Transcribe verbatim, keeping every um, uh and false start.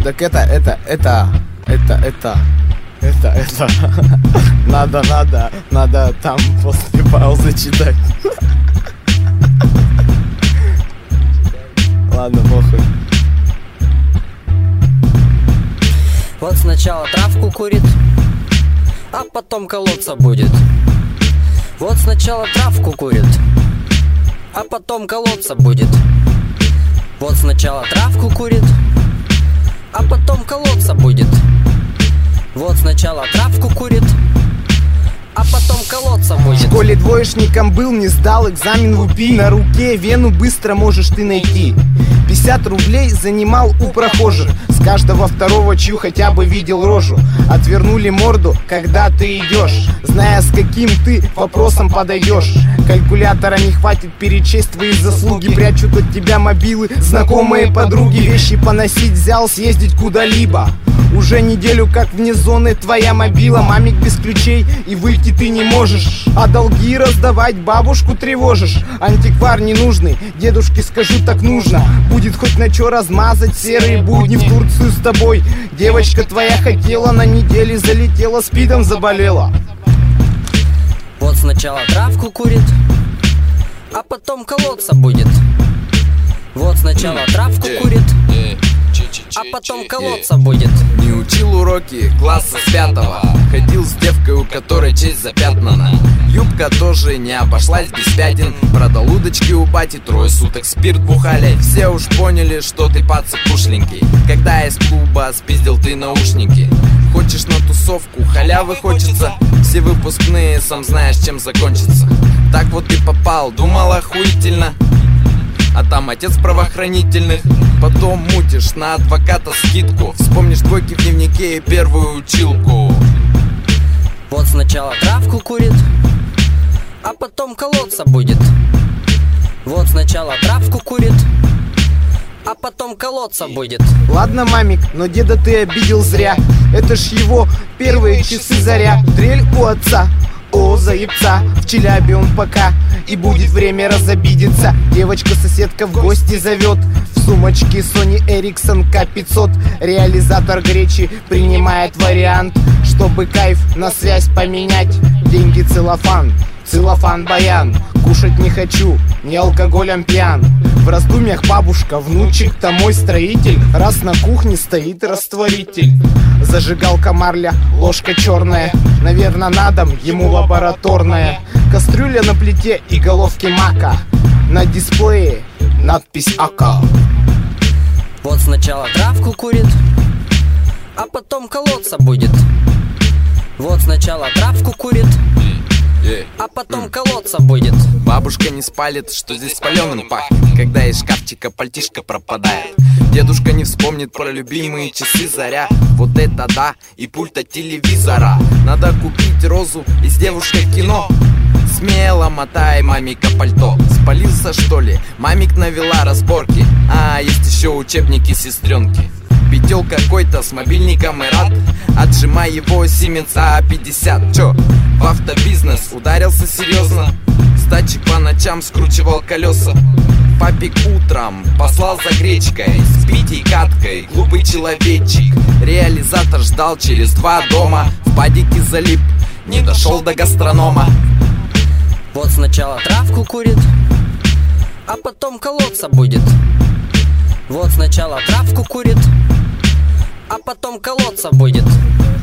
Так это, это, это, это, это, это, это. Надо, надо, надо там после паузы читать. Ладно, похуй. Вот сначала травку курит, а потом колоться будет. Вот сначала травку курит, а потом колоться будет. Вот сначала травку курит, а потом колоться будет. Вот сначала травку курит, а потом колоться будет. В школе двоечником был, не сдал экзамен в УПИ. На руке вену быстро можешь ты найти. Пятьдесят рублей занимал у прохожих. С каждого второго чью хотя бы видел рожу. Отвернули морду, когда ты идешь, зная, с каким ты вопросом подойдешь. Калькулятора не хватит перечесть твои заслуги. Прячут от тебя мобилы знакомые подруги. Вещи поносить взял, съездить куда-либо. Уже неделю как вне зоны твоя мобила. Мамик без ключей и выйти ты не можешь. А долги раздавать бабушку тревожишь. Антиквар ненужный, дедушке скажу так нужно. Будет хоть на чё размазать серые будни. В Турцию с тобой девочка твоя хотела, на неделе залетела, спидом заболела. Вот сначала травку курит, а потом колоться будет. Вот сначала травку курит, а потом колоться будет. Не учил уроки класса с пятого. Ходил с девкой, у которой честь запятнана. Юбка тоже не обошлась без пятен. Продал удочки у бати, трое суток спирт бухали. Все уж поняли, что ты пацак пушленький. Когда из клуба спиздил ты наушники. Хочешь на тусовку, халявы хочется. Все выпускные, сам знаешь, чем закончится. Так вот ты попал, думал охуительно. А там отец правоохранительных. Потом мутишь на адвоката скидку. Вспомнишь двойки в дневнике и первую училку. Вот сначала травку курит, а потом колоться будет. Вот сначала травку курит, а потом колоться будет. Ладно, мамик, но деда ты обидел зря. Это ж его первые часы заря. Дрель у отца, о, заебца. В Челябе он пока, и будет время разобидеться. Девочка-соседка в гости зовет. В сумочке Sony Ericsson ка пятьсот. Реализатор гречи принимает вариант, чтобы кайф на связь поменять. Деньги целлофан, целлофан баян. Кушать не хочу, не алкоголем пьян. В раздумьях бабушка, внучек-то мой строитель. Раз на кухне стоит растворитель. Зажигалка марля, ложка черная. Наверное, на дом ему лабораторная. Кастрюля на плите и головки мака. На дисплее надпись АК. Вот сначала травку курит, а потом колоться будет. Вот сначала травку курит, а потом колоться будет. Бабушка не спалит, что здесь паленым пахнет, когда из шкафчика пальтишка пропадает. Дедушка не вспомнит про любимые часы заря. Вот это да, и пульт от телевизора. Надо купить розу из девушкой в кино. Смело мотай, мамика, пальто. Спалился, что ли? Мамик навела разборки. А, есть еще учебники сестренки. Пятел какой-то с мобильником и рад. Отжимай его Siemens а пятьдесят. Чё, в автобизнес ударился серьезно? С тачек по ночам скручивал колеса. Папик утром послал за гречкой, с Питей каткой, глупый человечек. Реализатор ждал через два дома. В падике залип, не дошел до гастронома. Вот сначала травку курит, а потом колоться будет. Вот сначала травку курит, а потом колоться будет.